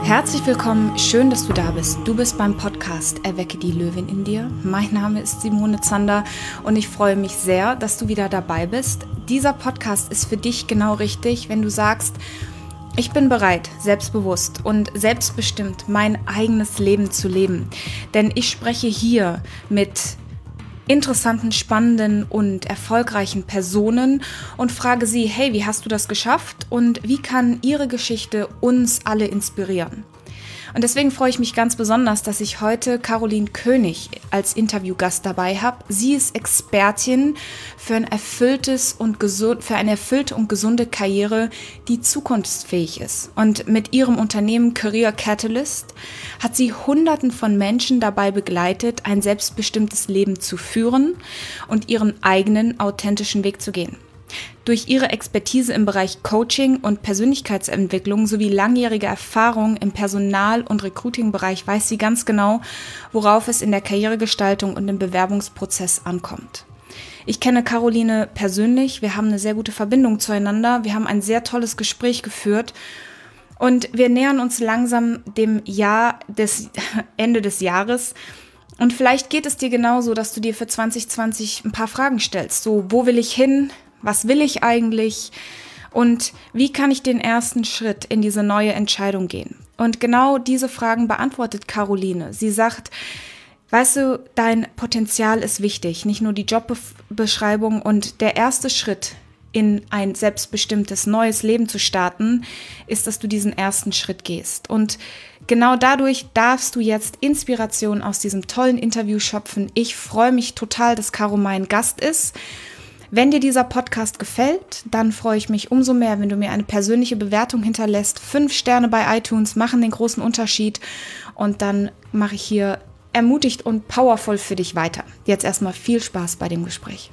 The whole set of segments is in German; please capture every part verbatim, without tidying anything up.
Herzlich willkommen, schön, dass du da bist. Du bist beim Podcast Erwecke die Löwin in dir. Mein Name ist Simone Zander und ich freue mich sehr, dass du wieder dabei bist. Dieser Podcast ist für dich genau richtig, wenn du sagst, ich bin bereit, selbstbewusst und selbstbestimmt mein eigenes Leben zu leben. Denn ich spreche hier mit interessanten, spannenden und erfolgreichen Personen und frage sie, hey, wie hast du das geschafft und wie kann ihre Geschichte uns alle inspirieren? Und deswegen freue ich mich ganz besonders, dass ich heute Caroline König als Interviewgast dabei habe. Sie ist Expertin für ein erfülltes und gesund, für eine erfüllte und gesunde Karriere, die zukunftsfähig ist. Und mit ihrem Unternehmen Career Catalyst hat sie Hunderten von Menschen dabei begleitet, ein selbstbestimmtes Leben zu führen und ihren eigenen authentischen Weg zu gehen. Durch ihre Expertise im Bereich Coaching und Persönlichkeitsentwicklung sowie langjährige Erfahrung im Personal- und Recruiting-Bereich weiß sie ganz genau, worauf es in der Karrieregestaltung und im Bewerbungsprozess ankommt. Ich kenne Caroline persönlich, wir haben eine sehr gute Verbindung zueinander, wir haben ein sehr tolles Gespräch geführt und wir nähern uns langsam dem Jahr des Ende des Jahres. Und vielleicht geht es dir genauso, dass du dir für zwanzig zwanzig ein paar Fragen stellst. So, wo will ich hin? Was will ich eigentlich? Und wie kann ich den ersten Schritt in diese neue Entscheidung gehen? Und genau diese Fragen beantwortet Caroline. Sie sagt, weißt du, dein Potenzial ist wichtig, nicht nur die Jobbeschreibung. Und der erste Schritt in ein selbstbestimmtes neues Leben zu starten, ist, dass du diesen ersten Schritt gehst. Und genau dadurch darfst du jetzt Inspiration aus diesem tollen Interview schöpfen. Ich freue mich total, dass Caro mein Gast ist. Wenn dir dieser Podcast gefällt, dann freue ich mich umso mehr, wenn du mir eine persönliche Bewertung hinterlässt. Fünf Sterne bei iTunes machen den großen Unterschied und dann mache ich hier ermutigt und powervoll für dich weiter. Jetzt erstmal viel Spaß bei dem Gespräch.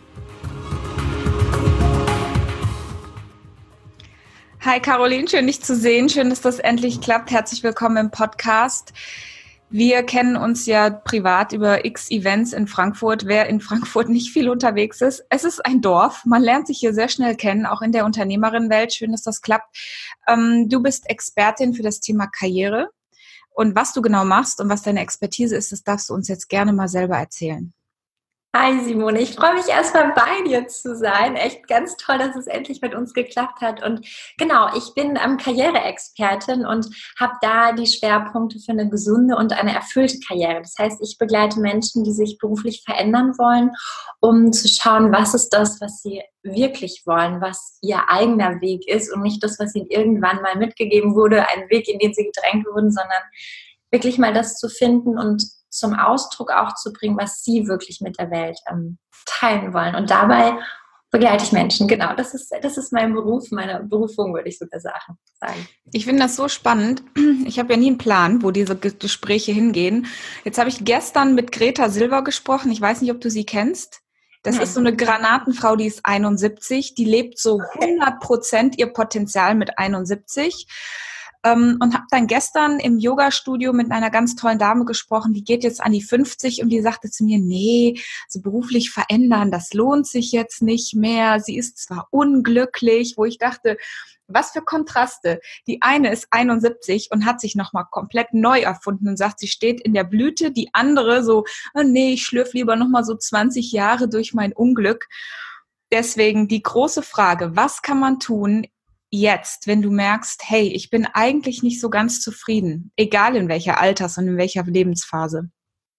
Hi Caroline, schön dich zu sehen, schön, dass das endlich klappt. Herzlich willkommen im Podcast. Wir kennen uns ja privat über x Events in Frankfurt. Wer in Frankfurt nicht viel unterwegs ist, es ist ein Dorf. Man lernt sich hier sehr schnell kennen, auch in der Unternehmerinnenwelt. Schön, dass das klappt. Ähm, du bist Expertin für das Thema Karriere. Und was du genau machst und was deine Expertise ist, das darfst du uns jetzt gerne mal selber erzählen. Hi Simone, ich freue mich erstmal bei dir zu sein. Echt ganz toll, dass es endlich mit uns geklappt hat. Und genau, ich bin ähm, Karriereexpertin und habe da die Schwerpunkte für eine gesunde und eine erfüllte Karriere. Das heißt, ich begleite Menschen, die sich beruflich verändern wollen, um zu schauen, was ist das, was sie wirklich wollen, was ihr eigener Weg ist und nicht das, was ihnen irgendwann mal mitgegeben wurde, ein Weg, in den sie gedrängt wurden, sondern wirklich mal das zu finden und zum Ausdruck auch zu bringen, was sie wirklich mit der Welt ähm, teilen wollen. Und dabei begleite ich Menschen. Genau, das ist, das ist mein Beruf, meine Berufung, würde ich sogar sagen. Ich finde das so spannend. Ich habe ja nie einen Plan, wo diese Gespräche hingehen. Jetzt habe ich gestern mit Greta Silver gesprochen. Ich weiß nicht, ob du sie kennst. Das Nein. ist so eine Granatenfrau, die ist einundsiebzig. Die lebt so hundert Prozent ihr Potenzial mit einundsiebzig. Und habe dann gestern im Yoga-Studio mit einer ganz tollen Dame gesprochen, die geht jetzt an die fünfzig und die sagte zu mir, nee, so beruflich verändern, das lohnt sich jetzt nicht mehr. Sie ist zwar unglücklich, wo ich dachte, was für Kontraste. Die eine ist einundsiebzig und hat sich nochmal komplett neu erfunden und sagt, sie steht in der Blüte. Die andere so, oh nee, ich schlürfe lieber nochmal so zwanzig Jahre durch mein Unglück. Deswegen die große Frage, was kann man tun, jetzt, wenn du merkst, hey, ich bin eigentlich nicht so ganz zufrieden, egal in welcher Alters- und in welcher Lebensphase?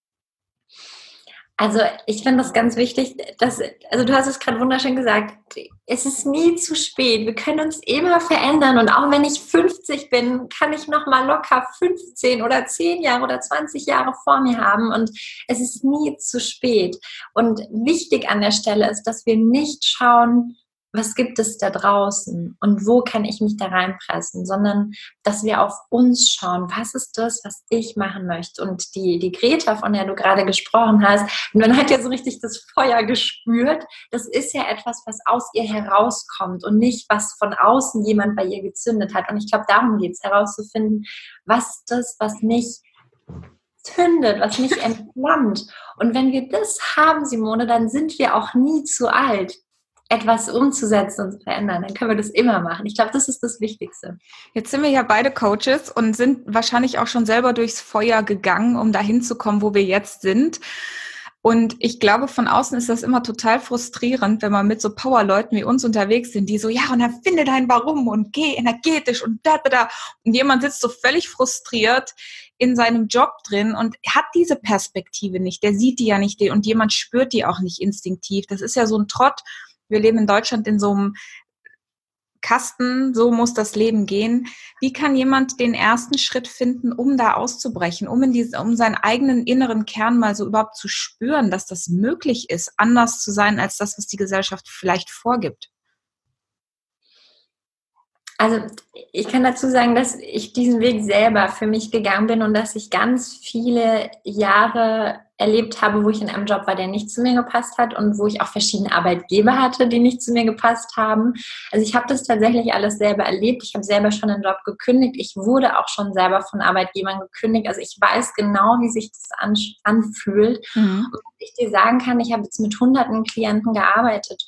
Also ich finde das ganz wichtig, dass, also du hast es gerade wunderschön gesagt, es ist nie zu spät. Wir können uns immer verändern und auch wenn ich fünfzig bin, kann ich noch mal locker fünfzehn oder zehn Jahre oder zwanzig Jahre vor mir haben und es ist nie zu spät. Und wichtig an der Stelle ist, dass wir nicht schauen, was gibt es da draußen und wo kann ich mich da reinpressen, sondern dass wir auf uns schauen, was ist das, was ich machen möchte. Und die, die Greta, von der du gerade gesprochen hast, man hat ja so richtig das Feuer gespürt, das ist ja etwas, was aus ihr herauskommt und nicht, was von außen jemand bei ihr gezündet hat. Und ich glaube, darum geht es, herauszufinden, was ist das, was mich zündet, was mich entflammt. Und wenn wir das haben, Simone, dann sind wir auch nie zu alt. etwas umzusetzen und zu verändern, dann können wir das immer machen. Ich glaube, das ist das Wichtigste. Jetzt sind wir ja beide Coaches und sind wahrscheinlich auch schon selber durchs Feuer gegangen, um dahin zu kommen, wo wir jetzt sind. Und ich glaube, von außen ist das immer total frustrierend, wenn man mit so Powerleuten wie uns unterwegs sind, die so, ja, und dann finde dein Warum und geh energetisch und da, da, da. Und jemand sitzt so völlig frustriert in seinem Job drin und hat diese Perspektive nicht. Der sieht die ja nicht und jemand spürt die auch nicht instinktiv. Das ist ja so ein Trott. Wir leben in Deutschland in so einem Kasten, so muss das Leben gehen. Wie kann jemand den ersten Schritt finden, um da auszubrechen, um in diese, um seinen eigenen inneren Kern mal so überhaupt zu spüren, dass das möglich ist, anders zu sein als das, was die Gesellschaft vielleicht vorgibt? Also ich kann dazu sagen, dass ich diesen Weg selber für mich gegangen bin und dass ich ganz viele Jahre erlebt habe, wo ich in einem Job war, der nicht zu mir gepasst hat und wo ich auch verschiedene Arbeitgeber hatte, die nicht zu mir gepasst haben. Also ich habe das tatsächlich alles selber erlebt. Ich habe selber schon einen Job gekündigt. Ich wurde auch schon selber von Arbeitgebern gekündigt. Also ich weiß genau, wie sich das an, anfühlt. Mhm. Und was ich dir sagen kann, ich habe jetzt mit hunderten Klienten gearbeitet.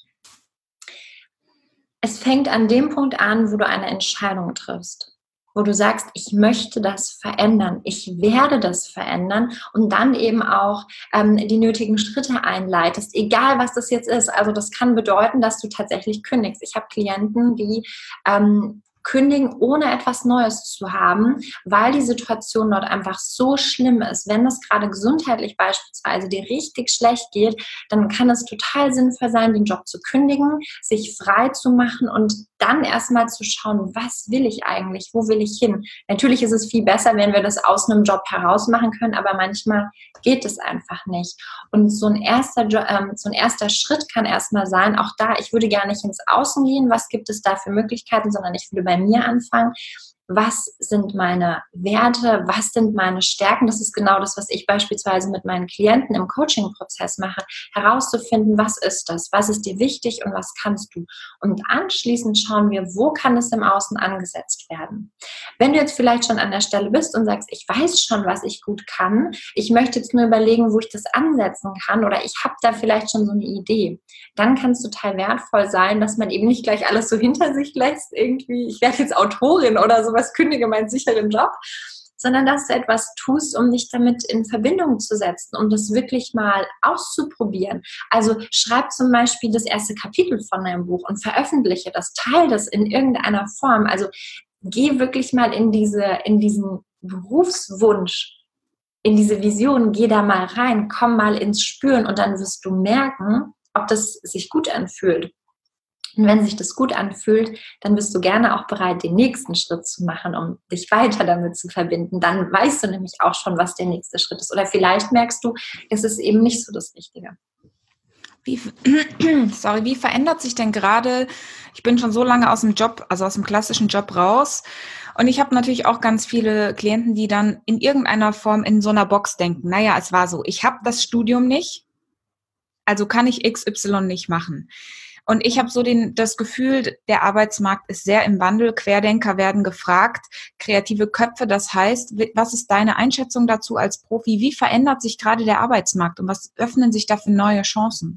Es fängt an dem Punkt an, wo du eine Entscheidung triffst, wo du sagst, ich möchte das verändern, ich werde das verändern und dann eben auch ähm, die nötigen Schritte einleitest, egal was das jetzt ist. Also das kann bedeuten, dass du tatsächlich kündigst. Ich habe Klienten, die ähm, kündigen, ohne etwas Neues zu haben, weil die Situation dort einfach so schlimm ist. Wenn es gerade gesundheitlich beispielsweise dir richtig schlecht geht, dann kann es total sinnvoll sein, den Job zu kündigen, sich frei zu machen und dann erstmal zu schauen, was will ich eigentlich, wo will ich hin? Natürlich ist es viel besser, wenn wir das aus einem Job heraus machen können, aber manchmal geht es einfach nicht. Und so ein erster, ähm, so ein erster Schritt kann erstmal sein, auch da, ich würde gar nicht ins Außen gehen, was gibt es da für Möglichkeiten, sondern ich würde bei mir anfangen. Was sind meine Werte? Was sind meine Stärken? Das ist genau das, was ich beispielsweise mit meinen Klienten im Coaching-Prozess mache, herauszufinden, was ist das? Was ist dir wichtig und was kannst du? Und anschließend schauen wir, wo kann es im Außen angesetzt werden? Wenn du jetzt vielleicht schon an der Stelle bist und sagst, ich weiß schon, was ich gut kann, ich möchte jetzt nur überlegen, wo ich das ansetzen kann oder ich habe da vielleicht schon so eine Idee, dann kann es total wertvoll sein, dass man eben nicht gleich alles so hinter sich lässt, irgendwie, ich werde jetzt Autorin oder sowas, kündige meinen sicheren Job, sondern dass du etwas tust, um dich damit in Verbindung zu setzen, um das wirklich mal auszuprobieren. Also schreib zum Beispiel das erste Kapitel von deinem Buch und veröffentliche das, teile das in irgendeiner Form. Also geh wirklich mal in diese, in diesen Berufswunsch, in diese Vision, geh da mal rein, komm mal ins Spüren und dann wirst du merken, ob das sich gut anfühlt. Und wenn sich das gut anfühlt, dann bist du gerne auch bereit, den nächsten Schritt zu machen, um dich weiter damit zu verbinden. Dann weißt du nämlich auch schon, was der nächste Schritt ist. Oder vielleicht merkst du, es ist eben nicht so das Richtige. Wie, sorry, wie verändert sich denn gerade, ich bin schon so lange aus dem Job, also aus dem klassischen Job raus und ich habe natürlich auch ganz viele Klienten, die dann in irgendeiner Form in so einer Box denken, naja, es war so, ich habe das Studium nicht, also kann ich X Y nicht machen. Und ich habe so den, das Gefühl, der Arbeitsmarkt ist sehr im Wandel. Querdenker werden gefragt, kreative Köpfe. Das heißt, was ist deine Einschätzung dazu als Profi? Wie verändert sich gerade der Arbeitsmarkt und was öffnen sich da für neue Chancen?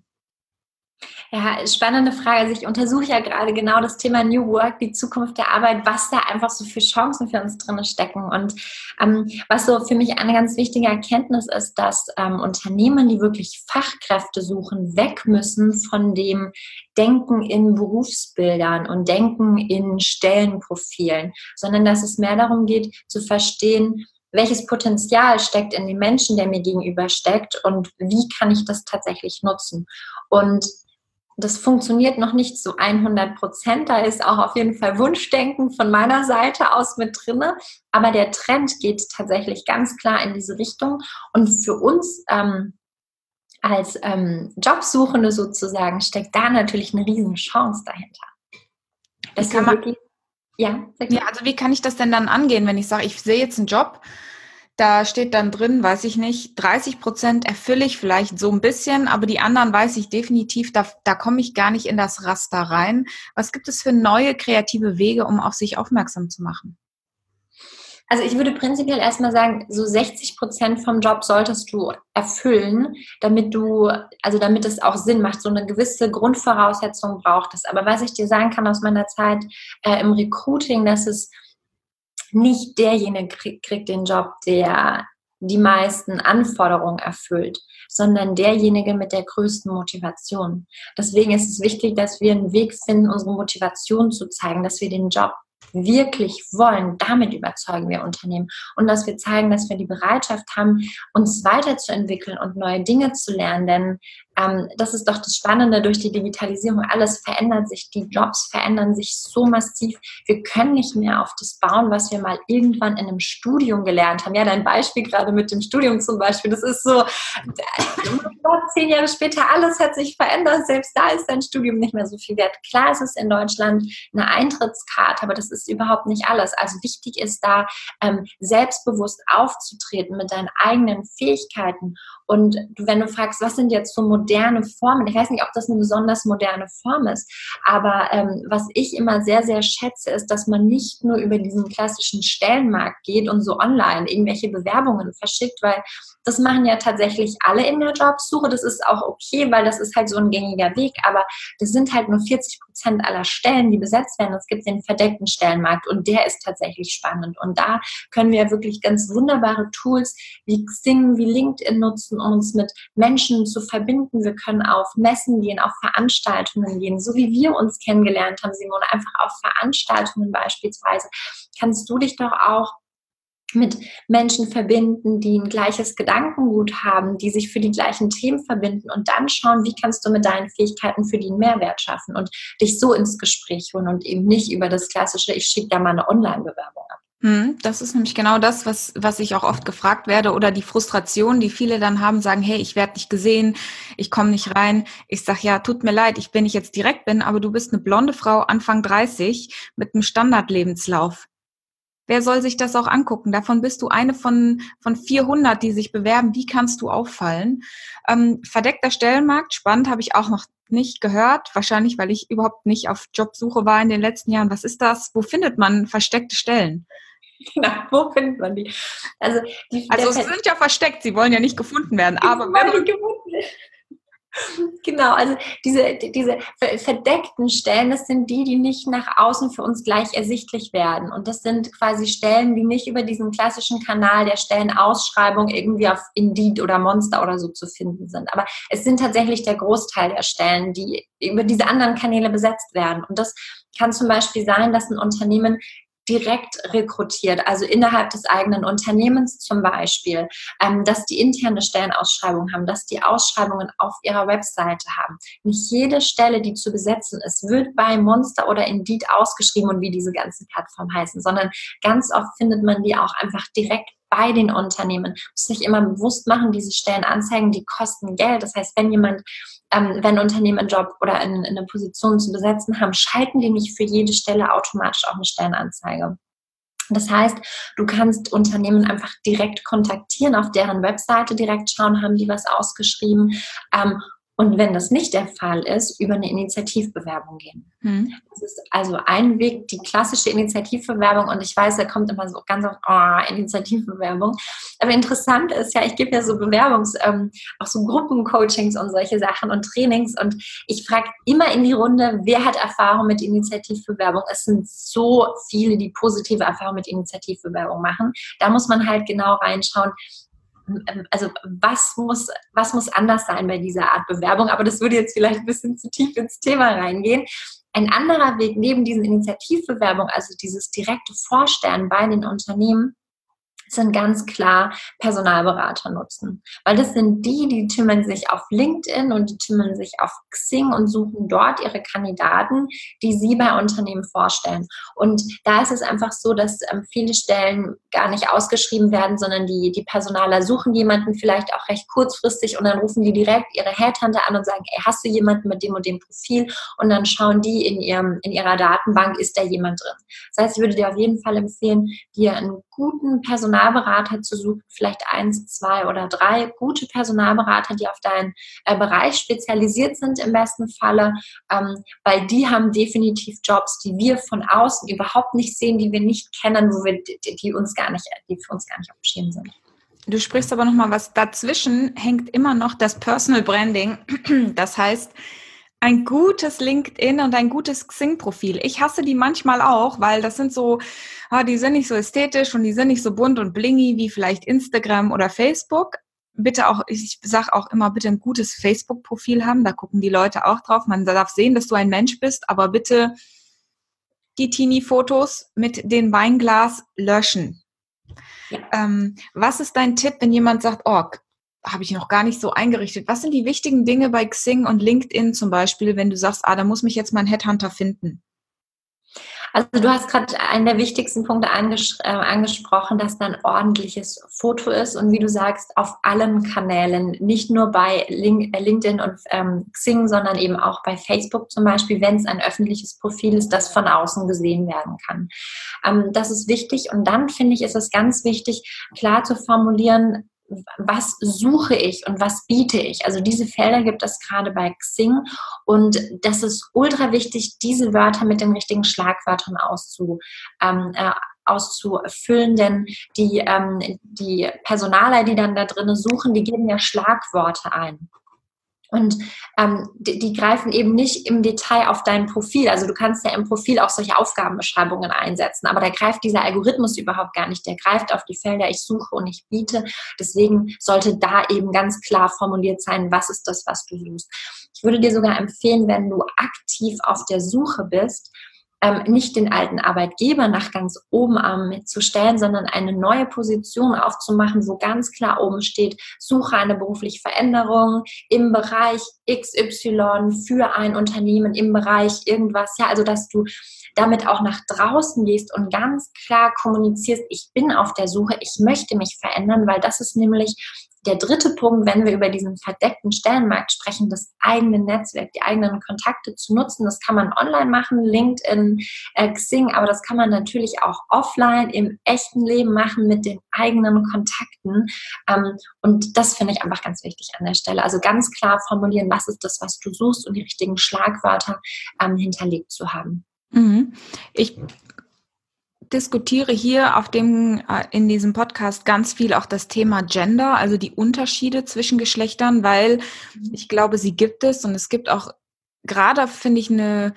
Ja, spannende Frage. Also ich untersuche ja gerade genau das Thema New Work, die Zukunft der Arbeit, was da einfach so für Chancen für uns drin stecken. Und ähm, was so für mich eine ganz wichtige Erkenntnis ist, dass ähm, Unternehmen, die wirklich Fachkräfte suchen, weg müssen von dem Denken in Berufsbildern und Denken in Stellenprofilen, sondern dass es mehr darum geht, zu verstehen, welches Potenzial steckt in dem Menschen, der mir gegenüber steckt und wie kann ich das tatsächlich nutzen. Und das funktioniert noch nicht zu hundert Prozent. Da ist auch auf jeden Fall Wunschdenken von meiner Seite aus mit drinne. Aber der Trend geht tatsächlich ganz klar in diese Richtung. Und für uns ähm, als ähm, Jobsuchende sozusagen steckt da natürlich eine riesen Chance dahinter. Das kann man wirklich, ja, ja, also wie kann ich das denn dann angehen, wenn ich sage, ich sehe jetzt einen Job, da steht dann drin, weiß ich nicht, dreißig Prozent erfülle ich vielleicht so ein bisschen, aber die anderen weiß ich definitiv, da, da komme ich gar nicht in das Raster rein. Was gibt es für neue kreative Wege, um auf sich aufmerksam zu machen? Also ich würde prinzipiell erstmal sagen, so sechzig Prozent vom Job solltest du erfüllen, damit du, also damit es auch Sinn macht. So eine gewisse Grundvoraussetzung braucht es. Aber was ich dir sagen kann aus meiner Zeit äh, im Recruiting, dass es nicht derjenige krieg, kriegt den Job, der die meisten Anforderungen erfüllt, sondern derjenige mit der größten Motivation. Deswegen ist es wichtig, dass wir einen Weg finden, unsere Motivation zu zeigen, dass wir den Job wirklich wollen. Damit überzeugen wir Unternehmen. Und dass wir zeigen, dass wir die Bereitschaft haben, uns weiterzuentwickeln und neue Dinge zu lernen. Denn ähm, das ist doch das Spannende durch die Digitalisierung. Alles verändert sich, die Jobs verändern sich so massiv. Wir können nicht mehr auf das bauen, was wir mal irgendwann in einem Studium gelernt haben. Ja, dein Beispiel gerade mit dem Studium zum Beispiel, das ist so, zehn Jahre später, alles hat sich verändert. Selbst da ist dein Studium nicht mehr so viel wert. Klar, es ist in Deutschland eine Eintrittskarte, aber das ist überhaupt nicht alles. Also wichtig ist da, ähm, selbstbewusst aufzutreten mit deinen eigenen Fähigkeiten. Und wenn du fragst, was sind jetzt so moderne Formen, ich weiß nicht, ob das eine besonders moderne Form ist, aber ähm, was ich immer sehr, sehr schätze, ist, dass man nicht nur über diesen klassischen Stellenmarkt geht und so online irgendwelche Bewerbungen verschickt, weil das machen ja tatsächlich alle in der Jobsuche. Das ist auch okay, weil das ist halt so ein gängiger Weg, aber das sind halt nur vierzig Prozent aller Stellen, die besetzt werden. Es gibt den verdeckten Stellenmarkt und der ist tatsächlich spannend. Und da können wir wirklich ganz wunderbare Tools wie Xing, wie LinkedIn nutzen, um uns mit Menschen zu verbinden. Wir können auf Messen gehen, auf Veranstaltungen gehen, so wie wir uns kennengelernt haben, Simone, einfach auf Veranstaltungen beispielsweise. Kannst du dich doch auch mit Menschen verbinden, die ein gleiches Gedankengut haben, die sich für die gleichen Themen verbinden und dann schauen, wie kannst du mit deinen Fähigkeiten für die einen Mehrwert schaffen und dich so ins Gespräch holen und eben nicht über das klassische, ich schicke da mal eine Online-Bewerbung ab. Das ist nämlich genau das, was, was ich auch oft gefragt werde oder die Frustration, die viele dann haben, sagen, hey, ich werde nicht gesehen, ich komme nicht rein. Ich sage, ja, tut mir leid, ich bin nicht jetzt direkt bin, aber du bist eine blonde Frau, Anfang dreißig, mit einem Standardlebenslauf. Wer soll sich das auch angucken? Davon bist du eine von, von vierhundert, die sich bewerben. Wie kannst du auffallen? Ähm, verdeckter Stellenmarkt, spannend, habe ich auch noch nicht gehört. Wahrscheinlich, weil ich überhaupt nicht auf Jobsuche war in den letzten Jahren. Was ist das? Wo findet man versteckte Stellen? Genau, wo findet man die? Also, die, also sie sind ja versteckt, sie wollen ja nicht gefunden werden. Aber wenn man Genau, also diese, diese verdeckten Stellen, das sind die, die nicht nach außen für uns gleich ersichtlich werden. Und das sind quasi Stellen, die nicht über diesen klassischen Kanal der Stellenausschreibung irgendwie auf Indeed oder Monster oder so zu finden sind. Aber es sind tatsächlich der Großteil der Stellen, die über diese anderen Kanäle besetzt werden. Und das kann zum Beispiel sein, dass ein Unternehmen direkt rekrutiert, also innerhalb des eigenen Unternehmens zum Beispiel, ähm, dass die interne Stellenausschreibung haben, dass die Ausschreibungen auf ihrer Webseite haben. Nicht jede Stelle, die zu besetzen ist, wird bei Monster oder Indeed ausgeschrieben und wie diese ganzen Plattformen heißen, sondern ganz oft findet man die auch einfach direkt bei den Unternehmen. Man muss sich immer bewusst machen, diese Stellenanzeigen, die kosten Geld. Das heißt, wenn jemand, ähm, wenn Unternehmen einen Job oder in, in eine Position zu besetzen haben, schalten die nicht für jede Stelle automatisch auch eine Stellenanzeige. Das heißt, du kannst Unternehmen einfach direkt kontaktieren, auf deren Webseite direkt schauen, haben die was ausgeschrieben. Ähm, Und wenn das nicht der Fall ist, über eine Initiativbewerbung gehen. Hm. Das ist also ein Weg, die klassische Initiativbewerbung. Und ich weiß, da kommt immer so ganz oft, oh, Initiativbewerbung. Aber interessant ist ja, ich gebe ja so Bewerbungs-, ähm, auch so Gruppencoachings und solche Sachen und Trainings. Und ich frage immer in die Runde, wer hat Erfahrung mit Initiativbewerbung? Es sind so viele, die positive Erfahrung mit Initiativbewerbung machen. Da muss man halt genau reinschauen, also was muss, was muss anders sein bei dieser Art Bewerbung? Aber das würde jetzt vielleicht ein bisschen zu tief ins Thema reingehen. Ein anderer Weg neben diesen Initiativbewerbungen, also dieses direkte Vorstellen bei den Unternehmen, sind ganz klar Personalberater nutzen. Weil das sind die, die tümmeln sich auf LinkedIn und die tümmeln sich auf Xing und suchen dort ihre Kandidaten, die sie bei Unternehmen vorstellen. Und da ist es einfach so, dass ähm, viele Stellen gar nicht ausgeschrieben werden, sondern die, die Personaler suchen jemanden vielleicht auch recht kurzfristig und dann rufen die direkt ihre Headhunter an und sagen, ey, hast du jemanden mit dem und dem Profil? Und dann schauen die in, ihrem, in ihrer Datenbank, ist da jemand drin. Das heißt, ich würde dir auf jeden Fall empfehlen, dir ein guten Personalberater zu suchen, vielleicht eins, zwei oder drei gute Personalberater, die auf deinen äh, Bereich spezialisiert sind im besten Falle, ähm, weil die haben definitiv Jobs, die wir von außen überhaupt nicht sehen, die wir nicht kennen, wo wir die, die uns gar nicht, die für uns gar nicht auf dem Schirm sind. Du sprichst aber nochmal was dazwischen, hängt immer noch das Personal Branding. Das heißt, ein gutes LinkedIn und ein gutes Xing-Profil. Ich hasse die manchmal auch, weil das sind so, ah, die sind nicht so ästhetisch und die sind nicht so bunt und blingy wie vielleicht Instagram oder Facebook. Bitte auch, ich sage auch immer, bitte ein gutes Facebook-Profil haben, da gucken die Leute auch drauf. Man darf sehen, dass du ein Mensch bist, aber bitte die Teenie-Fotos mit dem Weinglas löschen. Ja. Ähm, was ist dein Tipp, wenn jemand sagt, oh, habe ich noch gar nicht so eingerichtet. Was sind die wichtigen Dinge bei Xing und LinkedIn zum Beispiel, wenn du sagst, ah, da muss mich jetzt mein Headhunter finden? Also du hast gerade einen der wichtigsten Punkte anges- äh, angesprochen, dass da ein ordentliches Foto ist und wie du sagst, auf allen Kanälen, nicht nur bei Link- äh, LinkedIn und ähm, Xing, sondern eben auch bei Facebook zum Beispiel, wenn es ein öffentliches Profil ist, das von außen gesehen werden kann. Ähm, das ist wichtig und dann finde ich, ist es ganz wichtig, klar zu formulieren, was suche ich und was biete ich? Also diese Felder gibt es gerade bei Xing und das ist ultra wichtig, diese Wörter mit den richtigen Schlagwörtern auszu, ähm, äh, auszufüllen, denn die, ähm, die Personaler, die dann da drin suchen, die geben ja Schlagworte ein. Und ähm, die, die greifen eben nicht im Detail auf dein Profil. Also du kannst ja im Profil auch solche Aufgabenbeschreibungen einsetzen, aber da greift dieser Algorithmus überhaupt gar nicht. Der greift auf die Felder, ich suche und ich biete. Deswegen sollte da eben ganz klar formuliert sein, was ist das, was du suchst. Ich würde dir sogar empfehlen, wenn du aktiv auf der Suche bist, Ähm, nicht den alten Arbeitgeber nach ganz oben ähm, zu stellen, sondern eine neue Position aufzumachen, wo ganz klar oben steht, suche eine berufliche Veränderung im Bereich X Y für ein Unternehmen, im Bereich irgendwas. Ja, also dass du damit auch nach draußen gehst und ganz klar kommunizierst, ich bin auf der Suche, ich möchte mich verändern, weil das ist nämlich der dritte Punkt, wenn wir über diesen verdeckten Stellenmarkt sprechen, das eigene Netzwerk, die eigenen Kontakte zu nutzen. Das kann man online machen, LinkedIn, äh, Xing, aber das kann man natürlich auch offline im echten Leben machen mit den eigenen Kontakten. Ähm, und das finde ich einfach ganz wichtig an der Stelle. Also ganz klar formulieren, was ist das, was du suchst und die richtigen Schlagwörter ähm, hinterlegt zu haben. Mhm. Ich diskutiere hier auf dem, äh, in diesem Podcast ganz viel auch das Thema Gender, also die Unterschiede zwischen Geschlechtern, weil ich glaube, sie gibt es und es gibt auch gerade, finde ich, eine,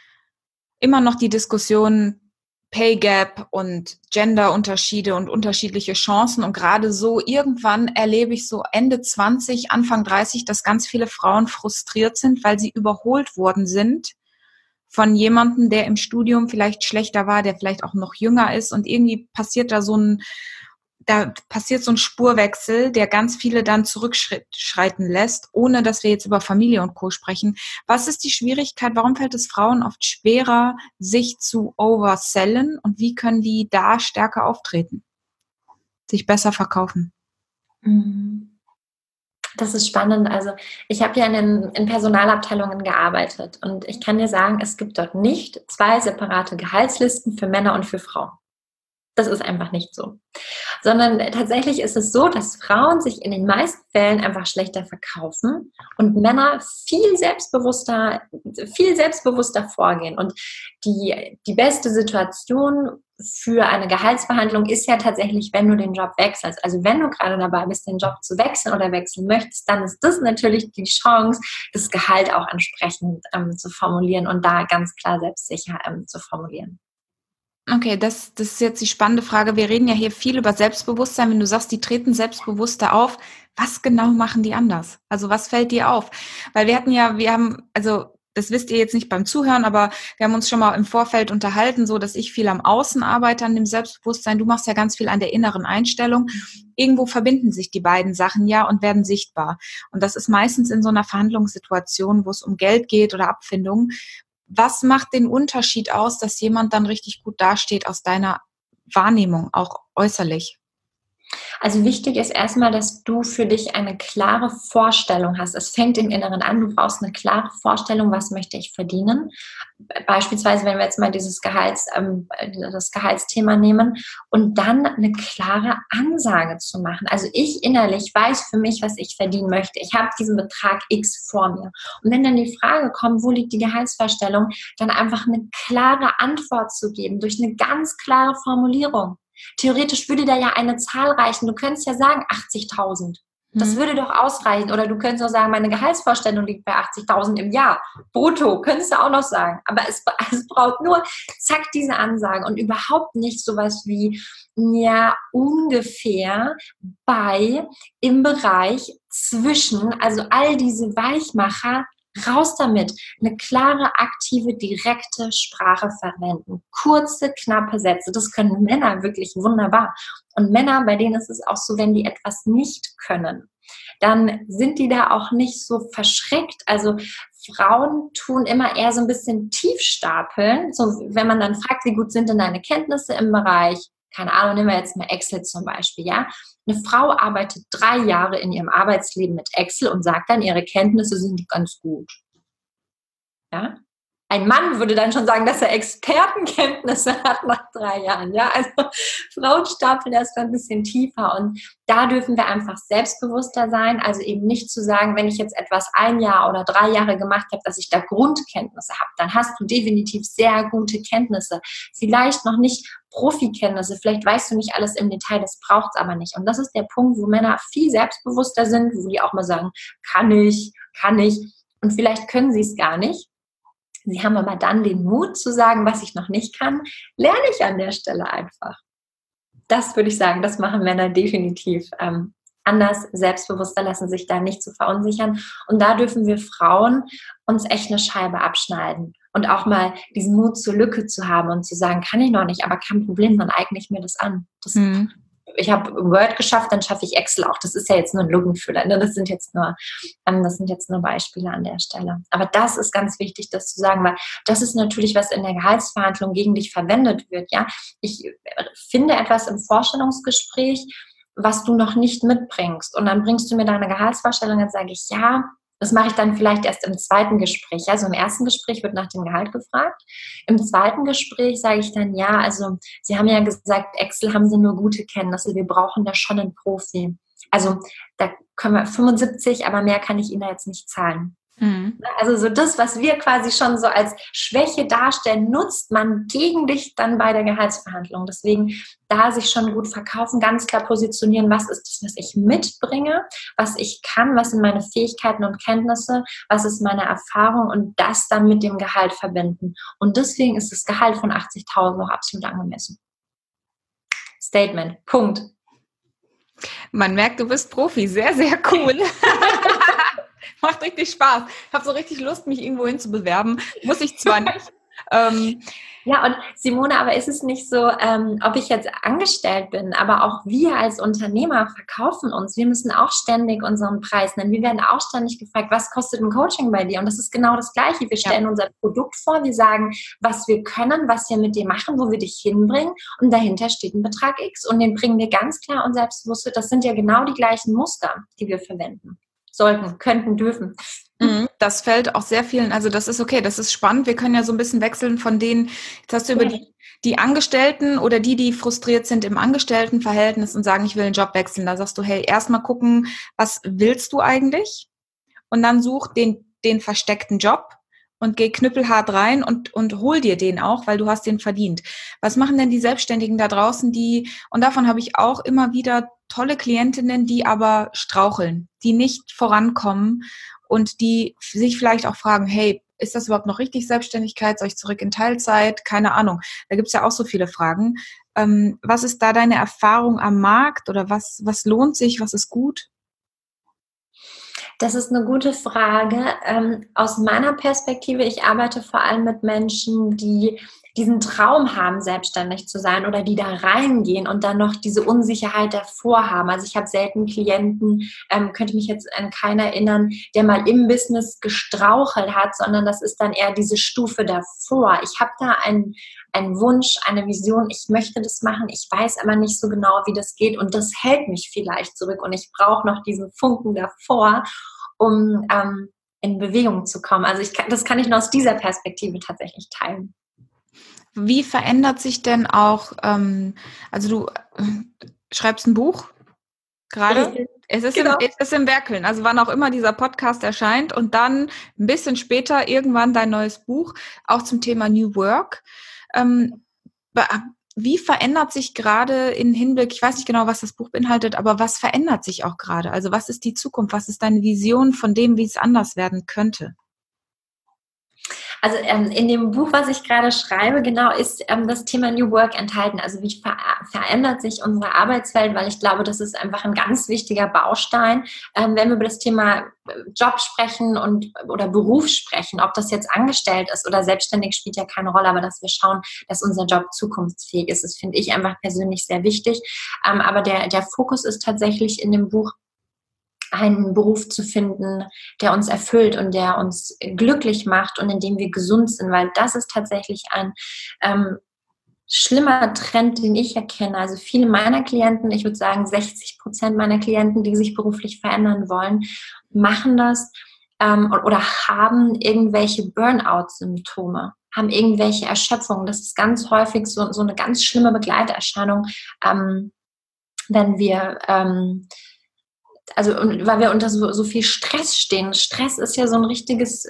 immer noch die Diskussion Pay Gap und Gender-Unterschiede und unterschiedliche Chancen und gerade so irgendwann erlebe ich so Ende zwanzig, Anfang dreißig, dass ganz viele Frauen frustriert sind, weil sie überholt worden sind von jemandem, der im Studium vielleicht schlechter war, der vielleicht auch noch jünger ist und irgendwie passiert da so ein, da passiert so ein Spurwechsel, der ganz viele dann zurückschreiten lässt, ohne dass wir jetzt über Familie und Co. sprechen. Was ist die Schwierigkeit? Warum fällt es Frauen oft schwerer, sich zu oversellen und wie können die da stärker auftreten, sich besser verkaufen? Das ist spannend. Also ich habe ja in, den, in Personalabteilungen gearbeitet und ich kann dir sagen, es gibt dort nicht zwei separate Gehaltslisten für Männer und für Frauen. Das ist einfach nicht so. Sondern tatsächlich ist es so, dass Frauen sich in den meisten Fällen einfach schlechter verkaufen und Männer viel selbstbewusster, viel selbstbewusster vorgehen. Und die, die beste Situation für eine Gehaltsverhandlung ist ja tatsächlich, wenn du den Job wechselst. Also wenn du gerade dabei bist, den Job zu wechseln oder wechseln möchtest, dann ist das natürlich die Chance, das Gehalt auch entsprechend ähm, zu formulieren und da ganz klar selbstsicher ähm, zu formulieren. Okay, das, das ist jetzt die spannende Frage. Wir reden ja hier viel über Selbstbewusstsein. Wenn du sagst, die treten selbstbewusster auf, was genau machen die anders? Also was fällt dir auf? Weil wir hatten ja, wir haben, also das wisst ihr jetzt nicht beim Zuhören, aber wir haben uns schon mal im Vorfeld unterhalten, so dass ich viel am Außen arbeite, an dem Selbstbewusstsein. Du machst ja ganz viel an der inneren Einstellung. Irgendwo verbinden sich die beiden Sachen ja und werden sichtbar. Und das ist meistens in so einer Verhandlungssituation, wo es um Geld geht oder Abfindungen. Was macht den Unterschied aus, dass jemand dann richtig gut dasteht aus deiner Wahrnehmung, auch äußerlich? Also wichtig ist erstmal, dass du für dich eine klare Vorstellung hast. Es fängt im Inneren an, du brauchst eine klare Vorstellung, was möchte ich verdienen. Beispielsweise, wenn wir jetzt mal dieses Gehalts, ähm, das Gehaltsthema nehmen und dann eine klare Ansage zu machen. Also ich innerlich weiß für mich, was ich verdienen möchte. Ich habe diesen Betrag X vor mir. Und wenn dann die Frage kommt, wo liegt die Gehaltsvorstellung, dann einfach eine klare Antwort zu geben durch eine ganz klare Formulierung. Theoretisch würde da ja eine Zahl reichen. Du könntest ja sagen achtzigtausend. Das würde doch ausreichen. Oder du könntest auch sagen, meine Gehaltsvorstellung liegt bei achtzigtausend im Jahr. Brutto, könntest du auch noch sagen. Aber es, es braucht nur, zack, diese Ansage und überhaupt nicht sowas wie, ja, ungefähr bei, im Bereich zwischen, also all diese Weichmacher, raus damit. Eine klare, aktive, direkte Sprache verwenden. Kurze, knappe Sätze. Das können Männer wirklich wunderbar. Und Männer, bei denen ist es auch so, wenn die etwas nicht können, dann sind die da auch nicht so verschreckt. Also Frauen tun immer eher so ein bisschen tief stapeln. So, wenn man dann fragt, wie gut sind denn deine Kenntnisse im Bereich, keine Ahnung, nehmen wir jetzt mal Excel zum Beispiel, ja. Eine Frau arbeitet drei Jahre in ihrem Arbeitsleben mit Excel und sagt dann, ihre Kenntnisse sind ganz gut. Ja? Ein Mann würde dann schon sagen, dass er Expertenkenntnisse hat nach drei Jahren. Ja? Also Frauen stapeln erst ein bisschen tiefer und da dürfen wir einfach selbstbewusster sein. Also eben nicht zu sagen, wenn ich jetzt etwas ein Jahr oder drei Jahre gemacht habe, dass ich da Grundkenntnisse habe. Dann hast du definitiv sehr gute Kenntnisse. Vielleicht noch nicht Profikenntnisse, vielleicht weißt du nicht alles im Detail, das braucht es aber nicht. Und das ist der Punkt, wo Männer viel selbstbewusster sind, wo die auch mal sagen, kann ich, kann ich. Und vielleicht können sie es gar nicht. Sie haben aber dann den Mut zu sagen, was ich noch nicht kann, lerne ich an der Stelle einfach. Das würde ich sagen, das machen Männer definitiv ähm, anders, selbstbewusster, lassen sich da nicht zu verunsichern. Und da dürfen wir Frauen uns echt eine Scheibe abschneiden und auch mal diesen Mut zur Lücke zu haben und zu sagen, kann ich noch nicht, aber kein Problem, dann eigne ich mir das an. Das, mhm. Ich habe Word geschafft, dann schaffe ich Excel auch. Das ist ja jetzt nur ein Lückenfüller. Ne? Das sind jetzt nur, ähm, das sind jetzt nur Beispiele an der Stelle. Aber das ist ganz wichtig, das zu sagen, weil das ist natürlich, was in der Gehaltsverhandlung gegen dich verwendet wird. Ja, ich finde etwas im Vorstellungsgespräch, was du noch nicht mitbringst. Und dann bringst du mir deine Gehaltsvorstellung, dann sage ich, ja, das mache ich dann vielleicht erst im zweiten Gespräch. Also im ersten Gespräch wird nach dem Gehalt gefragt. Im zweiten Gespräch sage ich dann, ja, also Sie haben ja gesagt, Excel haben Sie nur gute Kenntnisse, wir brauchen da schon einen Profi. Also da können wir fünfundsiebzig, aber mehr kann ich Ihnen da jetzt nicht zahlen. Mhm. Also so das, was wir quasi schon so als Schwäche darstellen, nutzt man gegen dich dann bei der Gehaltsverhandlung. Deswegen da sich schon gut verkaufen, ganz klar positionieren, was ist das, was ich mitbringe, was ich kann, was sind meine Fähigkeiten und Kenntnisse, was ist meine Erfahrung und das dann mit dem Gehalt verbinden. Und deswegen ist das Gehalt von achtzigtausend noch absolut angemessen. Statement. Punkt. Man merkt, du bist Profi. Sehr, sehr cool. Macht richtig Spaß. Ich habe so richtig Lust, mich irgendwo hin zu bewerben. Muss ich zwar nicht. ähm, ja, und Simone, aber ist es nicht so, ähm, ob ich jetzt angestellt bin, aber auch wir als Unternehmer verkaufen uns. Wir müssen auch ständig unseren Preis nennen. Wir werden auch ständig gefragt, was kostet ein Coaching bei dir? Und das ist genau das Gleiche. Wir stellen ja. unser Produkt vor, wir sagen, was wir können, was wir mit dir machen, wo wir dich hinbringen. Und dahinter steht ein Betrag X. Und den bringen wir ganz klar und selbstbewusst. Das sind ja genau die gleichen Muster, die wir verwenden. Sollten, könnten, dürfen. Das fällt auch sehr vielen, also das ist okay, das ist spannend. Wir können ja so ein bisschen wechseln von denen, jetzt hast du über die, die Angestellten oder die, die frustriert sind im Angestelltenverhältnis und sagen, ich will einen Job wechseln. Da sagst du, hey, erstmal gucken, was willst du eigentlich? Und dann such den, den versteckten Job und geh knüppelhart rein und, und hol dir den auch, weil du hast den verdient. Was machen denn die Selbstständigen da draußen, die, und davon habe ich auch immer wieder tolle Klientinnen, die aber straucheln, die nicht vorankommen und die sich vielleicht auch fragen, hey, ist das überhaupt noch richtig Selbstständigkeit? Soll ich zurück in Teilzeit? Keine Ahnung. Da gibt's ja auch so viele Fragen. Ähm, was ist da deine Erfahrung am Markt oder was, was lohnt sich? Was ist gut? Das ist eine gute Frage. Ähm, aus meiner Perspektive, ich arbeite vor allem mit Menschen, die diesen Traum haben, selbstständig zu sein oder die da reingehen und dann noch diese Unsicherheit davor haben. Also ich habe selten Klienten, ähm, könnte mich jetzt an keinen erinnern, der mal im Business gestrauchelt hat, sondern das ist dann eher diese Stufe davor. Ich habe da einen, einen Wunsch, eine Vision, ich möchte das machen, ich weiß aber nicht so genau, wie das geht und das hält mich vielleicht zurück und ich brauche noch diesen Funken davor, um ähm, in Bewegung zu kommen. Also ich kann, das kann ich nur aus dieser Perspektive tatsächlich teilen. Wie verändert sich denn auch, ähm, also du äh, schreibst ein Buch gerade? Es ist, genau. im, es ist im Werkeln, also wann auch immer dieser Podcast erscheint und dann ein bisschen später irgendwann dein neues Buch, auch zum Thema New Work. Ähm, wie verändert sich gerade in Hinblick, ich weiß nicht genau, was das Buch beinhaltet, aber was verändert sich auch gerade? Also was ist die Zukunft? Was ist deine Vision von dem, wie es anders werden könnte? Also ähm, in dem Buch, was ich gerade schreibe, genau ist ähm, das Thema New Work enthalten. Also wie ver- verändert sich unsere Arbeitswelt, weil ich glaube, das ist einfach ein ganz wichtiger Baustein, ähm, wenn wir über das Thema Job sprechen und oder Beruf sprechen, ob das jetzt angestellt ist oder selbstständig, spielt ja keine Rolle, aber dass wir schauen, dass unser Job zukunftsfähig ist. Das finde ich einfach persönlich sehr wichtig. Ähm, aber der, der Fokus ist tatsächlich in dem Buch, einen Beruf zu finden, der uns erfüllt und der uns glücklich macht und in dem wir gesund sind, weil das ist tatsächlich ein ähm, schlimmer Trend, den ich erkenne. Also viele meiner Klienten, ich würde sagen sechzig Prozent meiner Klienten, die sich beruflich verändern wollen, machen das ähm, oder haben irgendwelche Burnout-Symptome, haben irgendwelche Erschöpfungen. Das ist ganz häufig so, so eine ganz schlimme Begleiterscheinung, ähm, wenn wir ähm, Also, weil wir unter so, so viel Stress stehen. Stress ist ja so ein richtiges,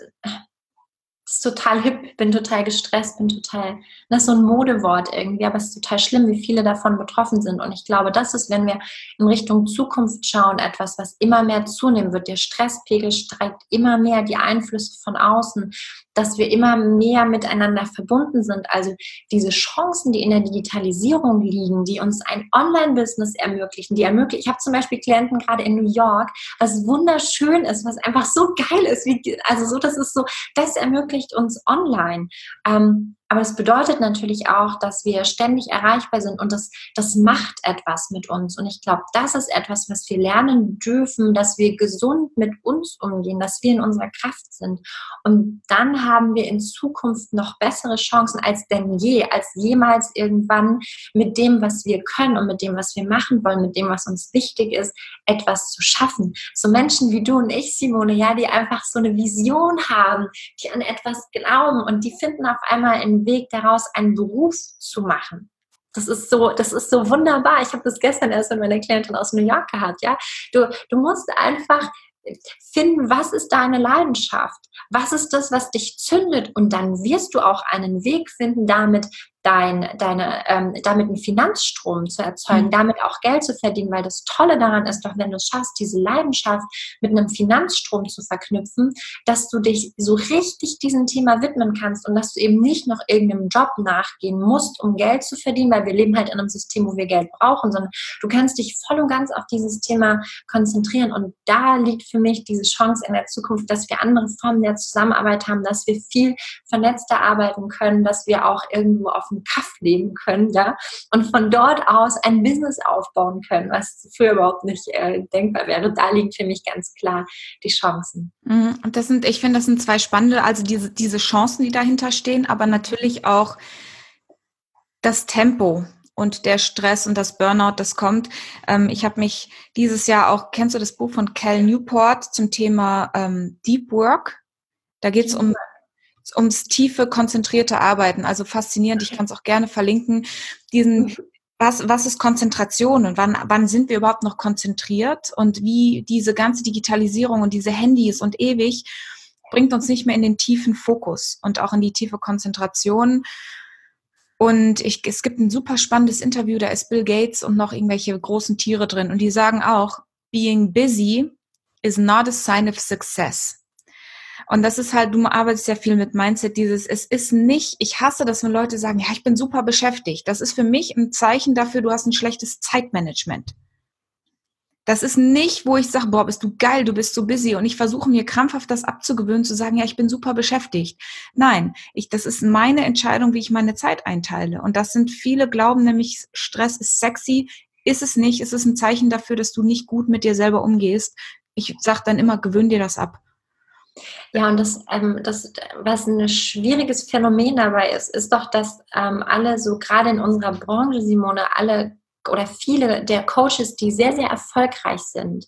das ist total hip, bin total gestresst, bin total, das ist so ein Modewort irgendwie, aber es ist total schlimm, wie viele davon betroffen sind. Und ich glaube, das ist, wenn wir in Richtung Zukunft schauen, etwas, was immer mehr zunehmen wird. Der Stresspegel steigt immer mehr, die Einflüsse von außen, dass wir immer mehr miteinander verbunden sind. Also diese Chancen, die in der Digitalisierung liegen, die uns ein Online-Business ermöglichen, die ermöglichen, ich habe zum Beispiel Klienten gerade in New York, was wunderschön ist, was einfach so geil ist, wie, also so, das ist so, das ermöglicht uns online. Ähm, aber es bedeutet natürlich auch, dass wir ständig erreichbar sind und das, das macht etwas mit uns. Und ich glaube, das ist etwas, was wir lernen dürfen, dass wir gesund mit uns umgehen, dass wir in unserer Kraft sind. Und dann haben wir in Zukunft noch bessere Chancen als denn je, als jemals irgendwann mit dem, was wir können und mit dem, was wir machen wollen, mit dem, was uns wichtig ist, etwas zu schaffen. So Menschen wie du und ich, Simone, ja, die einfach so eine Vision haben, die an etwas glauben und die finden auf einmal einen Weg daraus, einen Beruf zu machen. Das ist so, das ist so wunderbar. Ich habe das gestern erst mit meiner Klientin aus New York gehabt, ja. Du, du musst einfach finden, was ist deine Leidenschaft? Was ist das, was dich zündet? Und dann wirst du auch einen Weg finden, damit dein, deine, ähm, damit einen Finanzstrom zu erzeugen, mhm. damit auch Geld zu verdienen, weil das Tolle daran ist doch, wenn du es schaffst, diese Leidenschaft mit einem Finanzstrom zu verknüpfen, dass du dich so richtig diesem Thema widmen kannst und dass du eben nicht noch irgendeinem Job nachgehen musst, um Geld zu verdienen, weil wir leben halt in einem System, wo wir Geld brauchen, sondern du kannst dich voll und ganz auf dieses Thema konzentrieren und da liegt für mich diese Chance in der Zukunft, dass wir andere Formen der Zusammenarbeit haben, dass wir viel vernetzter arbeiten können, dass wir auch irgendwo auf dem Kaff leben können, ja, und von dort aus ein Business aufbauen können, was früher überhaupt nicht äh, denkbar wäre. Da liegen für mich ganz klar die Chancen. Und das sind, ich finde, das sind zwei spannende, also diese, diese Chancen, die dahinter stehen, aber natürlich auch das Tempo und der Stress und das Burnout, das kommt. Ähm, ich habe mich dieses Jahr auch, kennst du das Buch von Cal Newport zum Thema ähm, Deep Work? Da geht es um ums tiefe, konzentrierte Arbeiten. Also faszinierend, ich kann es auch gerne verlinken. Diesen, was, was ist Konzentration und wann, wann sind wir überhaupt noch konzentriert und wie diese ganze Digitalisierung und diese Handys und ewig bringt uns nicht mehr in den tiefen Fokus und auch in die tiefe Konzentration. Und ich, es gibt ein super spannendes Interview, da ist Bill Gates und noch irgendwelche großen Tiere drin und die sagen auch, being busy is not a sign of success. Und das ist halt, du arbeitest ja viel mit Mindset, dieses, es ist nicht, ich hasse das, wenn Leute sagen, ja, ich bin super beschäftigt. Das ist für mich ein Zeichen dafür, du hast ein schlechtes Zeitmanagement. Das ist nicht, wo ich sage, boah, bist du geil, du bist so busy und ich versuche mir krampfhaft das abzugewöhnen, zu sagen, ja, ich bin super beschäftigt. Nein, ich, das ist meine Entscheidung, wie ich meine Zeit einteile. Und das sind viele glauben nämlich, Stress ist sexy. Ist es nicht. Es ist ein Zeichen dafür, dass du nicht gut mit dir selber umgehst. Ich sage dann immer, gewöhn dir das ab. Ja, und das, ähm, das, was ein schwieriges Phänomen dabei ist, ist doch, dass ähm, alle so, gerade in unserer Branche, Simone, alle oder viele der Coaches, die sehr, sehr erfolgreich sind,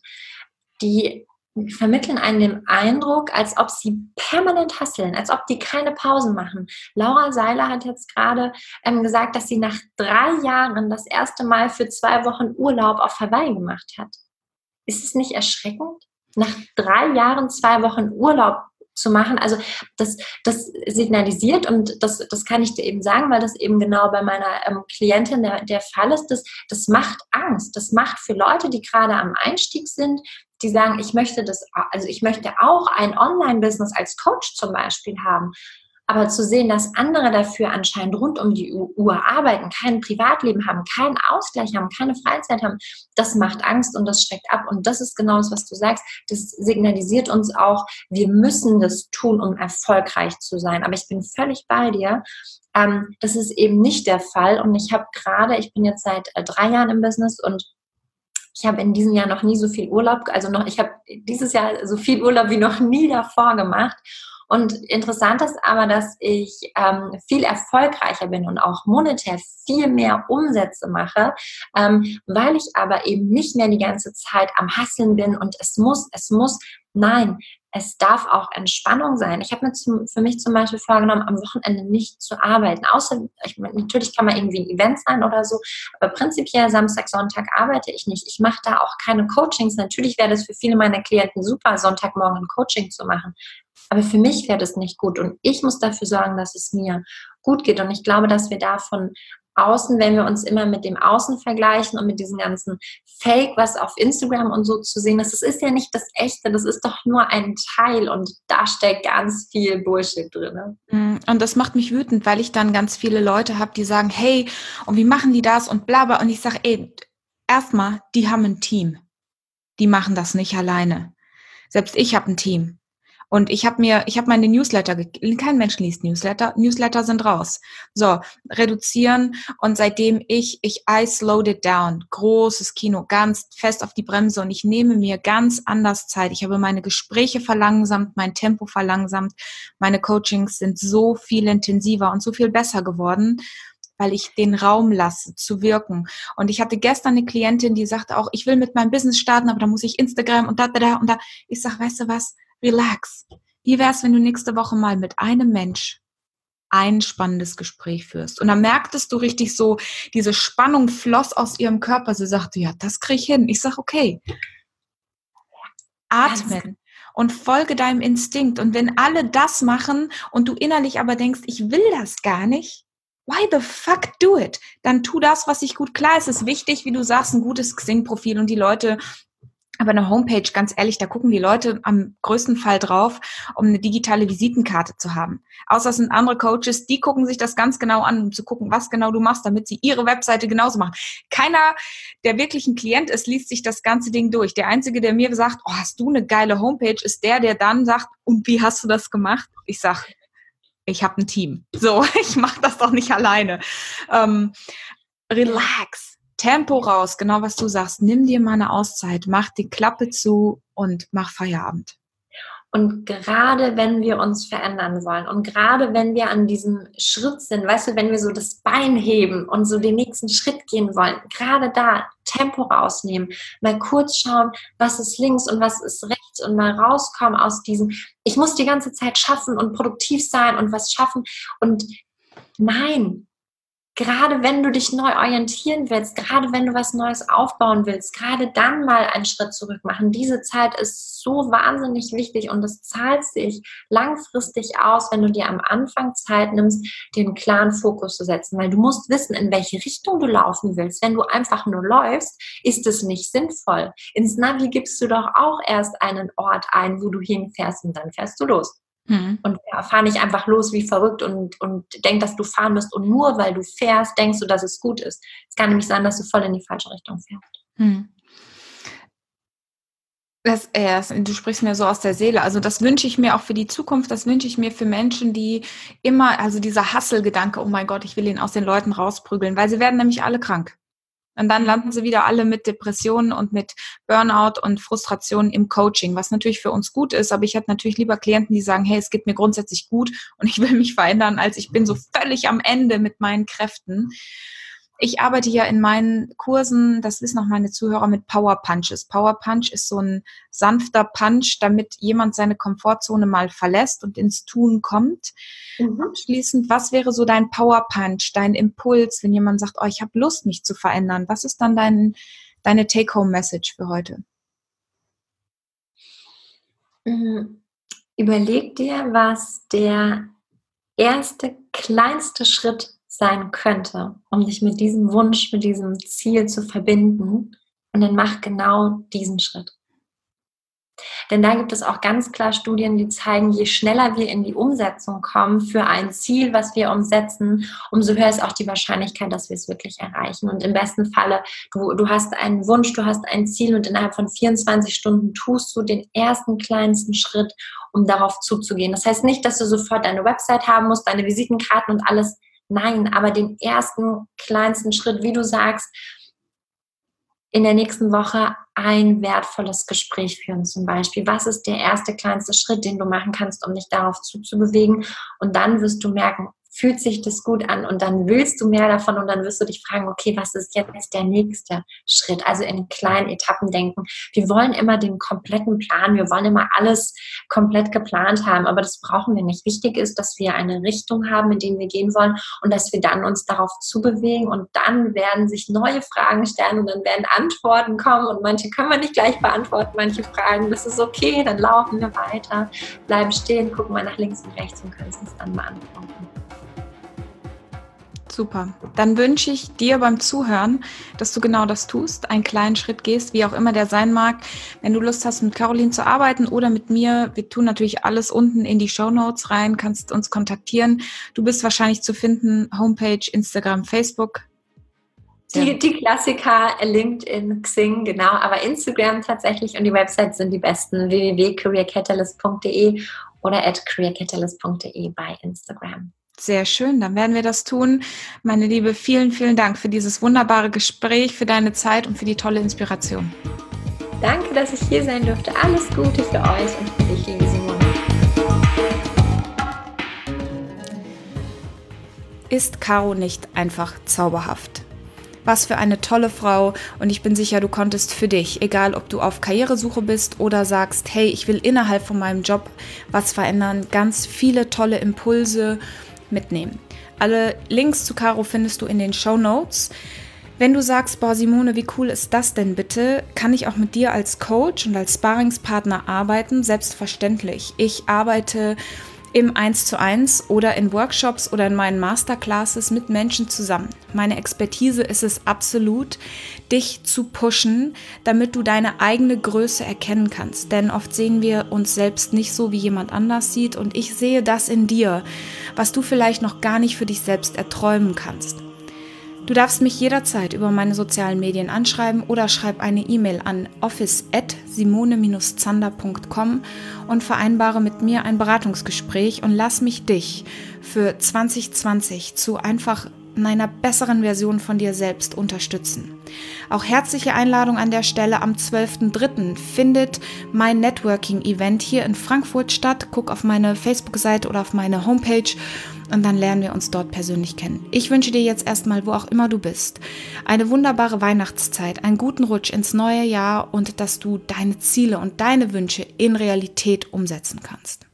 die vermitteln einen den Eindruck, als ob sie permanent hustlen, als ob die keine Pausen machen. Laura Seiler hat jetzt gerade ähm, gesagt, dass sie nach drei Jahren das erste Mal für zwei Wochen Urlaub auf Hawaii gemacht hat. Ist es nicht erschreckend? Nach drei Jahren zwei Wochen Urlaub zu machen, also das, das signalisiert, und das, das kann ich dir eben sagen, weil das eben genau bei meiner ähm, Klientin der, der Fall ist, das, das macht Angst. Das macht für Leute, die gerade am Einstieg sind, die sagen, ich möchte das, also ich möchte auch ein Online-Business als Coach zum Beispiel haben. Aber zu sehen, dass andere dafür anscheinend rund um die Uhr arbeiten, kein Privatleben haben, keinen Ausgleich haben, keine Freizeit haben, das macht Angst und das schreckt ab. Und das ist genau das, was du sagst. Das signalisiert uns auch, wir müssen das tun, um erfolgreich zu sein. Aber ich bin völlig bei dir. Ähm, das ist eben nicht der Fall. Und ich habe gerade, ich bin jetzt seit äh, drei Jahren im Business und ich habe in diesem Jahr noch nie so viel Urlaub, also noch, ich habe dieses Jahr so viel Urlaub wie noch nie davor gemacht. Und interessant ist aber, dass ich ähm, viel erfolgreicher bin und auch monetär viel mehr Umsätze mache, ähm, weil ich aber eben nicht mehr die ganze Zeit am Hasseln bin und es muss, es muss, nein, es darf auch Entspannung sein. Ich habe mir zum, für mich zum Beispiel vorgenommen, am Wochenende nicht zu arbeiten. Außer, ich, natürlich kann man irgendwie ein Event sein oder so, aber prinzipiell Samstag, Sonntag arbeite ich nicht. Ich mache da auch keine Coachings. Natürlich wäre das für viele meiner Klienten super, Sonntagmorgen ein Coaching zu machen. Aber für mich wäre das nicht gut. Und ich muss dafür sorgen, dass es mir gut geht. Und ich glaube, dass wir da von außen, wenn wir uns immer mit dem Außen vergleichen und mit diesem ganzen Fake, was auf Instagram und so zu sehen ist, das ist ja nicht das Echte, das ist doch nur ein Teil und da steckt ganz viel Bullshit drin. Und das macht mich wütend, weil ich dann ganz viele Leute habe, die sagen, hey, und wie machen die das und bla bla. Und ich sage, ey, erstmal, die haben ein Team. Die machen das nicht alleine. Selbst ich habe ein Team. Und ich habe mir, ich habe meine Newsletter, ge- kein Mensch liest Newsletter, Newsletter sind raus. So, reduzieren und seitdem ich, ich I slowed it down, großes Kino, ganz fest auf die Bremse und ich nehme mir ganz anders Zeit. Ich habe meine Gespräche verlangsamt, mein Tempo verlangsamt, meine Coachings sind so viel intensiver und so viel besser geworden, weil ich den Raum lasse, zu wirken. Und ich hatte gestern eine Klientin, die sagte auch, ich will mit meinem Business starten, aber da muss ich Instagram und da, da, da und da. Ich sag, weißt du was? Relax. Wie wär's, wenn du nächste Woche mal mit einem Mensch ein spannendes Gespräch führst? Und dann merktest du richtig so, diese Spannung floss aus ihrem Körper. Sie sagte, ja, das krieg ich hin. Ich sag, okay. Atmen und folge deinem Instinkt. Und wenn alle das machen und du innerlich aber denkst, ich will das gar nicht, why the fuck do it? Dann tu das, was sich gut, klar, es ist wichtig, wie du sagst, ein gutes Xing-Profil und die Leute, aber eine Homepage, ganz ehrlich, da gucken die Leute am größten Fall drauf, um eine digitale Visitenkarte zu haben. Außer es sind andere Coaches, die gucken sich das ganz genau an, um zu gucken, was genau du machst, damit sie ihre Webseite genauso machen. Keiner, der wirklich ein Klient ist, liest sich das ganze Ding durch. Der Einzige, der mir sagt, oh, hast du eine geile Homepage, ist der, der dann sagt, und wie hast du das gemacht? Ich sag, ich habe ein Team. So, ich mache das doch nicht alleine. Ähm, relax. Tempo raus, genau was du sagst. Nimm dir mal eine Auszeit, mach die Klappe zu und mach Feierabend. Und gerade wenn wir uns verändern wollen und gerade wenn wir an diesem Schritt sind, weißt du, wenn wir so das Bein heben und so den nächsten Schritt gehen wollen, gerade da Tempo rausnehmen, mal kurz schauen, was ist links und was ist rechts und mal rauskommen aus diesem, ich muss die ganze Zeit schaffen und produktiv sein und was schaffen und nein, gerade wenn du dich neu orientieren willst, gerade wenn du was Neues aufbauen willst, gerade dann mal einen Schritt zurück machen. Diese Zeit ist so wahnsinnig wichtig und es zahlt sich langfristig aus, wenn du dir am Anfang Zeit nimmst, den klaren Fokus zu setzen, weil du musst wissen, in welche Richtung du laufen willst. Wenn du einfach nur läufst, ist es nicht sinnvoll. Ins Navi gibst du doch auch erst einen Ort ein, wo du hinfährst und dann fährst du los. Mhm. Und ja, fahr nicht einfach los wie verrückt und, und denk, dass du fahren musst und nur weil du fährst, denkst du, dass es gut ist. Es kann nämlich sein, dass du voll in die falsche Richtung fährst. Mhm. Das, äh, das, du sprichst mir so aus der Seele. Also das wünsche ich mir auch für die Zukunft. Das wünsche ich mir für Menschen, die immer, also dieser Hustle-Gedanke, oh mein Gott, ich will ihn aus den Leuten rausprügeln, weil sie werden nämlich alle krank. Und dann landen sie wieder alle mit Depressionen und mit Burnout und Frustration im Coaching, was natürlich für uns gut ist. Aber ich hätte natürlich lieber Klienten, die sagen, hey, es geht mir grundsätzlich gut und ich will mich verändern, als ich bin so völlig am Ende mit meinen Kräften. Ich arbeite ja in meinen Kursen, das wissen auch meine Zuhörer, mit Power Punches. Power Punch ist so ein sanfter Punch, damit jemand seine Komfortzone mal verlässt und ins Tun kommt. Mhm. Abschließend, was wäre so dein Power Punch, dein Impuls, wenn jemand sagt, oh, ich habe Lust, mich zu verändern? Was ist dann dein, deine Take-Home-Message für heute? Überleg dir, was der erste, kleinste Schritt sein könnte, um dich mit diesem Wunsch, mit diesem Ziel zu verbinden, und dann mach genau diesen Schritt. Denn da gibt es auch ganz klar Studien, die zeigen, je schneller wir in die Umsetzung kommen für ein Ziel, was wir umsetzen, umso höher ist auch die Wahrscheinlichkeit, dass wir es wirklich erreichen. Und im besten Falle, du, du hast einen Wunsch, du hast ein Ziel und innerhalb von vierundzwanzig Stunden tust du den ersten kleinsten Schritt, um darauf zuzugehen. Das heißt nicht, dass du sofort deine Website haben musst, deine Visitenkarten und alles. Nein, aber den ersten kleinsten Schritt, wie du sagst, in der nächsten Woche ein wertvolles Gespräch führen zum Beispiel. Was ist der erste kleinste Schritt, den du machen kannst, um dich darauf zuzubewegen? Und dann wirst du merken, fühlt sich das gut an und dann willst du mehr davon und dann wirst du dich fragen, okay, was ist jetzt der nächste Schritt? Also in kleinen Etappen denken. Wir wollen immer den kompletten Plan, wir wollen immer alles komplett geplant haben, aber das brauchen wir nicht. Wichtig ist, dass wir eine Richtung haben, in die wir gehen wollen und dass wir dann uns darauf zubewegen und dann werden sich neue Fragen stellen und dann werden Antworten kommen und manche können wir nicht gleich beantworten, manche Fragen, das ist okay, dann laufen wir weiter, bleiben stehen, gucken mal nach links und rechts und können es uns dann beantworten. Super. Dann wünsche ich dir beim Zuhören, dass du genau das tust, einen kleinen Schritt gehst, wie auch immer der sein mag. Wenn du Lust hast, mit Caroline zu arbeiten oder mit mir, wir tun natürlich alles unten in die Shownotes rein, kannst uns kontaktieren. Du bist wahrscheinlich zu finden, Homepage, Instagram, Facebook. Die, die Klassiker, LinkedIn, Xing, genau, aber Instagram tatsächlich und die Websites sind die besten, w w w punkt career catalyst punkt d e oder at career catalyst punkt d e bei Instagram. Sehr schön, dann werden wir das tun. Meine Liebe, vielen, vielen Dank für dieses wunderbare Gespräch, für deine Zeit und für die tolle Inspiration. Danke, dass ich hier sein durfte. Alles Gute für euch und für dich, liebe Simone. Ist Caro nicht einfach zauberhaft? Was für eine tolle Frau und ich bin sicher, du konntest für dich, egal ob du auf Karrieresuche bist oder sagst, hey, ich will innerhalb von meinem Job was verändern, ganz viele tolle Impulse mitnehmen. Alle Links zu Caro findest du in den Shownotes. Wenn du sagst, boah Simone, wie cool ist das denn bitte, kann ich auch mit dir als Coach und als Sparringspartner arbeiten? Selbstverständlich. Ich arbeite im eins zu eins oder in Workshops oder in meinen Masterclasses mit Menschen zusammen. Meine Expertise ist es absolut, dich zu pushen, damit du deine eigene Größe erkennen kannst. Denn oft sehen wir uns selbst nicht so, wie jemand anders sieht. Und ich sehe das in dir, was du vielleicht noch gar nicht für dich selbst erträumen kannst. Du darfst mich jederzeit über meine sozialen Medien anschreiben oder schreib eine E-Mail an office at simone dash zander punkt com und vereinbare mit mir ein Beratungsgespräch und lass mich dich für zwanzig zwanzig zu einfach einer besseren Version von dir selbst unterstützen. Auch herzliche Einladung an der Stelle, am zwölften dritten findet mein Networking-Event hier in Frankfurt statt. Guck auf meine Facebook-Seite oder auf meine Homepage und dann lernen wir uns dort persönlich kennen. Ich wünsche dir jetzt erstmal, wo auch immer du bist, eine wunderbare Weihnachtszeit, einen guten Rutsch ins neue Jahr und dass du deine Ziele und deine Wünsche in Realität umsetzen kannst.